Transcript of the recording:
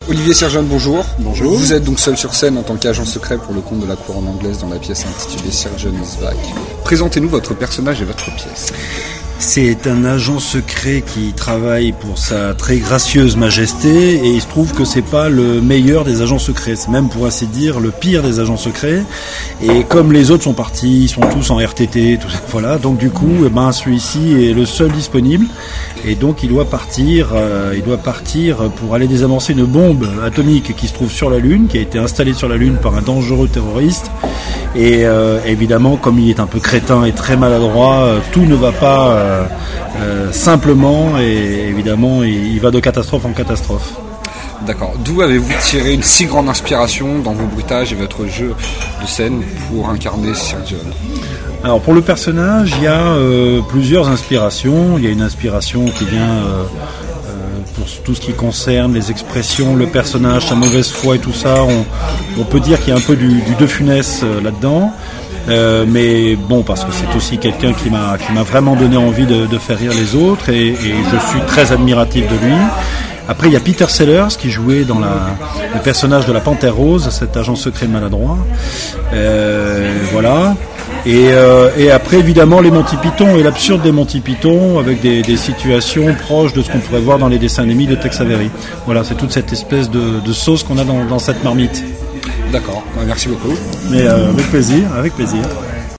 Olivier Serjeune, bonjour. Bonjour. Vous êtes donc seul sur scène en tant qu'agent secret pour le compte de la couronne anglaise dans la pièce intitulée Serjeune is back. Présentez-nous votre personnage et votre pièce. C'est un agent secret qui travaille pour sa très gracieuse majesté et il se trouve que c'est pas le meilleur des agents secrets, c'est même pour ainsi dire le pire des agents secrets. Et comme les autres sont partis, ils sont tous en RTT, tout ça, voilà. Donc du coup, celui-ci est le seul disponible et donc il doit partir pour aller désamorcer une bombe atomique qui se trouve sur la Lune, qui a été installée sur la Lune par un dangereux terroriste. Et évidemment, comme il est un peu crétin et très maladroit, tout ne va pas simplement, et évidemment il va de catastrophe en catastrophe. D'accord. D'où avez-vous tiré une si grande inspiration dans vos bruitages et votre jeu de scène pour incarner Serjeune ? Alors pour le personnage, il y a plusieurs inspirations. Il y a une inspiration qui vient pour tout ce qui concerne les expressions, le personnage, sa mauvaise foi et tout ça. On peut dire qu'il y a un peu du De Funès là-dedans. Mais bon, parce que c'est aussi quelqu'un qui m'a vraiment donné envie de faire rire les autres et je suis très admiratif de lui. Après, il y a Peter Sellers qui jouait dans le personnage de la Panthère Rose, cet agent secret maladroit. Voilà. Et après, évidemment, les Monty Python et l'absurde des Monty Python avec des situations proches de ce qu'on pourrait voir dans les dessins animés de Tex Avery. Voilà, c'est toute cette espèce de sauce qu'on a dans cette marmite. D'accord, merci beaucoup. Mais avec plaisir, avec plaisir.